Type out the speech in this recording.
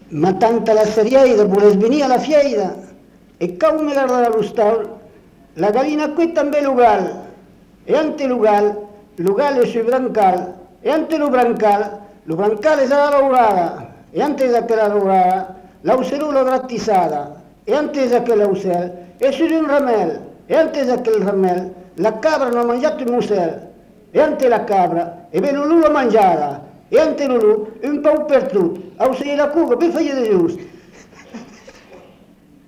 ma tanta la serieida, voles venire alla fieida, e come guarda lo stau, la gallina qui també l'ugal, e ante l'ugal è sui brancal, e ante lo brancal è la laurada, e ante che la laurada, l'aucerulo grattisada, e ante che l'ausel, e su di un ramel, e ante che il ramel, la cabra non ha mangiato il musel, e ante la cabra, e ben Lulù l'ha mangiata, e ante Lulù un po' per tutto, ausei la cuca per fare di giusto.